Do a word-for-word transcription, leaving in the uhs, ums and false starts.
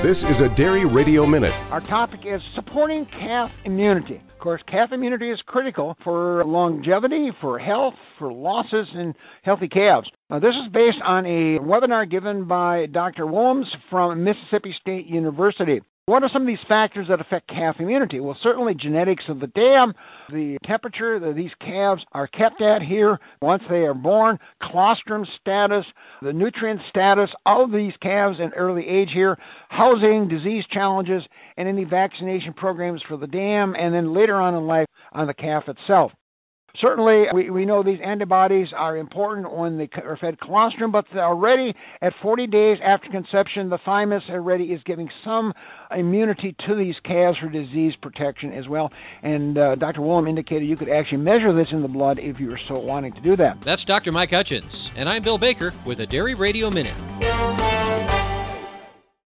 This is a Dairy Radio Minute. Our topic is supporting calf immunity. Of course, calf immunity is critical for longevity, for health, for losses in healthy calves. Now, this is based on a webinar given by Doctor Willems from Mississippi State University. What are some of these factors that affect calf immunity? Well, certainly genetics of the dam, the temperature that these calves are kept at here once they are born, colostrum status, the nutrient status of these calves in early age here, housing, disease challenges, and any vaccination programs for the dam, and then later on in life on the calf itself. Certainly, we, we know these antibodies are important when they are fed colostrum, but already at forty days after conception, the thymus already is giving some immunity to these calves for disease protection as well. And uh, Doctor Willem indicated you could actually measure this in the blood if you were so wanting to do that. That's Doctor Mike Hutchins, and I'm Bill Baker with a Dairy Radio Minute.